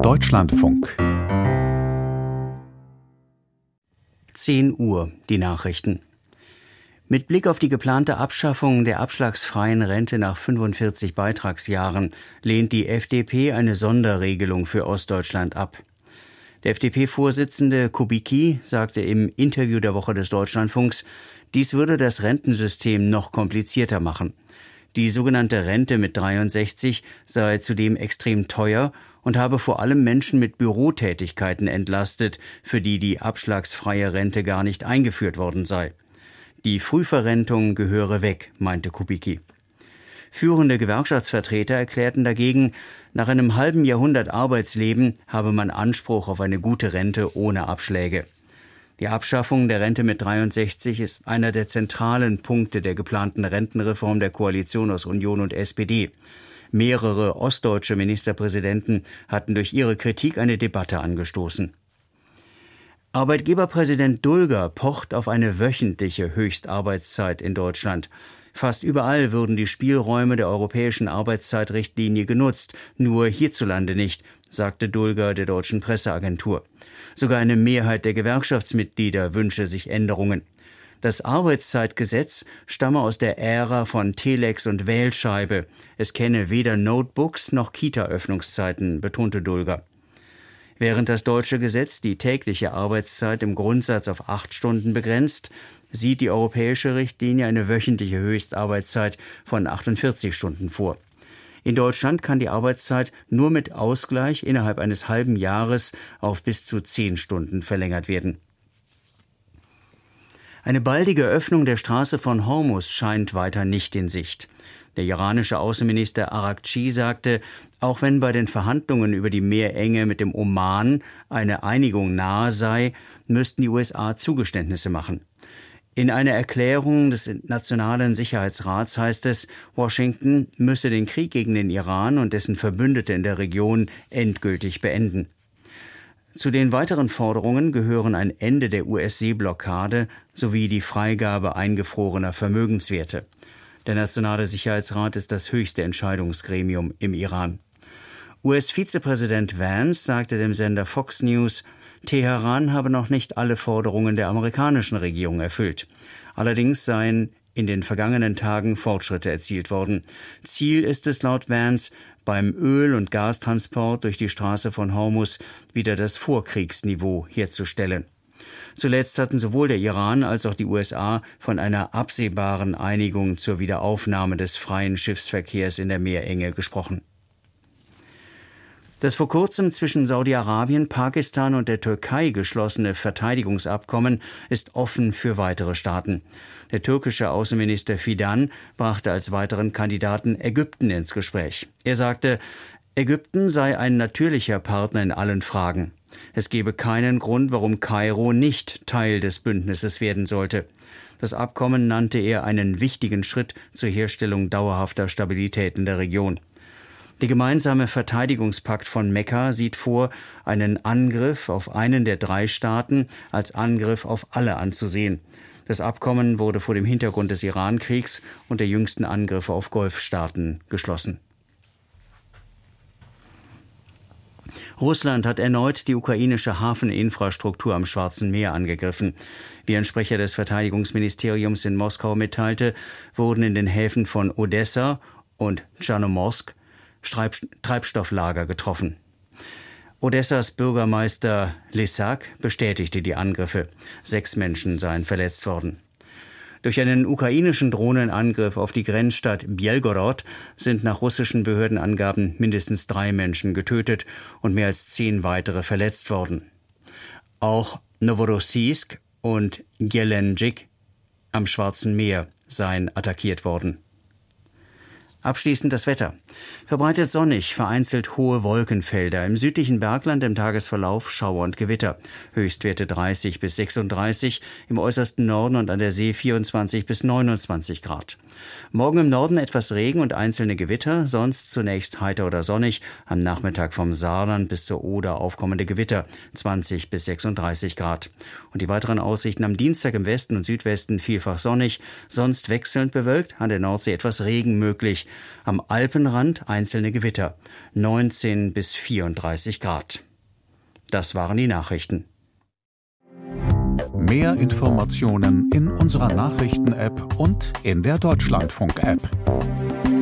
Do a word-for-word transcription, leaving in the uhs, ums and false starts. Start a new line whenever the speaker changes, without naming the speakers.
Deutschlandfunk.
zehn Uhr, die Nachrichten. Mit Blick auf die geplante Abschaffung der abschlagsfreien Rente nach fünfundvierzig Beitragsjahren lehnt die F D P eine Sonderregelung für Ostdeutschland ab. Der F D P-Vorsitzende Kubicki sagte im Interview der Woche des Deutschlandfunks, dies würde das Rentensystem noch komplizierter machen. Die sogenannte Rente mit dreiundsechzig sei zudem extrem teuer und habe vor allem Menschen mit Bürotätigkeiten entlastet, für die die abschlagsfreie Rente gar nicht eingeführt worden sei. Die Frühverrentung gehöre weg, meinte Kubicki. Führende Gewerkschaftsvertreter erklärten dagegen, nach einem halben Jahrhundert Arbeitsleben habe man Anspruch auf eine gute Rente ohne Abschläge. Die Abschaffung der Rente mit dreiundsechzig ist einer der zentralen Punkte der geplanten Rentenreform der Koalition aus Union und S P D. Mehrere ostdeutsche Ministerpräsidenten hatten durch ihre Kritik eine Debatte angestoßen. Arbeitgeberpräsident Dulger pocht auf eine wöchentliche Höchstarbeitszeit in Deutschland. Fast überall würden die Spielräume der europäischen Arbeitszeitrichtlinie genutzt, nur hierzulande nicht, sagte Dulger der deutschen Presseagentur. Sogar eine Mehrheit der Gewerkschaftsmitglieder wünsche sich Änderungen. Das Arbeitszeitgesetz stamme aus der Ära von Telex und Wählscheibe. Es kenne weder Notebooks noch Kita-Öffnungszeiten, betonte Dulger. Während das deutsche Gesetz die tägliche Arbeitszeit im Grundsatz auf acht Stunden begrenzt, sieht die europäische Richtlinie eine wöchentliche Höchstarbeitszeit von achtundvierzig Stunden vor. In Deutschland kann die Arbeitszeit nur mit Ausgleich innerhalb eines halben Jahres auf bis zu zehn Stunden verlängert werden. Eine baldige Öffnung der Straße von Hormuz scheint weiter nicht in Sicht. Der iranische Außenminister Araghchi sagte, auch wenn bei den Verhandlungen über die Meerenge mit dem Oman eine Einigung nahe sei, müssten die U S A Zugeständnisse machen. In einer Erklärung des Nationalen Sicherheitsrats heißt es, Washington müsse den Krieg gegen den Iran und dessen Verbündete in der Region endgültig beenden. Zu den weiteren Forderungen gehören ein Ende der U S-Seeblockade sowie die Freigabe eingefrorener Vermögenswerte. Der Nationale Sicherheitsrat ist das höchste Entscheidungsgremium im Iran. U S-Vizepräsident Vance sagte dem Sender Fox News, Teheran habe noch nicht alle Forderungen der amerikanischen Regierung erfüllt. Allerdings seien in den vergangenen Tagen Fortschritte erzielt worden. Ziel ist es laut Vance, beim Öl- und Gastransport durch die Straße von Hormuz wieder das Vorkriegsniveau herzustellen. Zuletzt hatten sowohl der Iran als auch die U S A von einer absehbaren Einigung zur Wiederaufnahme des freien Schiffsverkehrs in der Meerenge gesprochen. Das vor kurzem zwischen Saudi-Arabien, Pakistan und der Türkei geschlossene Verteidigungsabkommen ist offen für weitere Staaten. Der türkische Außenminister Fidan brachte als weiteren Kandidaten Ägypten ins Gespräch. Er sagte, Ägypten sei ein natürlicher Partner in allen Fragen. Es gebe keinen Grund, warum Kairo nicht Teil des Bündnisses werden sollte. Das Abkommen nannte er einen wichtigen Schritt zur Herstellung dauerhafter Stabilität in der Region. Der gemeinsame Verteidigungspakt von Mekka sieht vor, einen Angriff auf einen der drei Staaten als Angriff auf alle anzusehen. Das Abkommen wurde vor dem Hintergrund des Iran-Kriegs und der jüngsten Angriffe auf Golfstaaten geschlossen. Russland hat erneut die ukrainische Hafeninfrastruktur am Schwarzen Meer angegriffen. Wie ein Sprecher des Verteidigungsministeriums in Moskau mitteilte, wurden in den Häfen von Odessa und Tschernomorsk Treibstofflager getroffen. Odessas Bürgermeister Lysak bestätigte die Angriffe. Sechs Menschen seien verletzt worden. Durch einen ukrainischen Drohnenangriff auf die Grenzstadt Bjelgorod sind nach russischen Behördenangaben mindestens drei Menschen getötet und mehr als zehn weitere verletzt worden. Auch Novorossiysk und Gelendzhik am Schwarzen Meer seien attackiert worden. Abschließend das Wetter. Verbreitet sonnig, vereinzelt hohe Wolkenfelder. Im südlichen Bergland im Tagesverlauf Schauer und Gewitter. Höchstwerte dreißig bis sechsunddreißig, im äußersten Norden und an der See vierundzwanzig bis neunundzwanzig Grad. Morgen im Norden etwas Regen und einzelne Gewitter, sonst zunächst heiter oder sonnig. Am Nachmittag vom Saarland bis zur Oder aufkommende Gewitter, zwanzig bis sechsunddreißig Grad. Und die weiteren Aussichten am Dienstag im Westen und Südwesten vielfach sonnig, sonst wechselnd bewölkt, an der Nordsee etwas Regen möglich. Am Alpenrand einzelne Gewitter, neunzehn bis vierunddreißig Grad. Das waren die Nachrichten.
Mehr Informationen in unserer Nachrichten-App und in der Deutschlandfunk-App.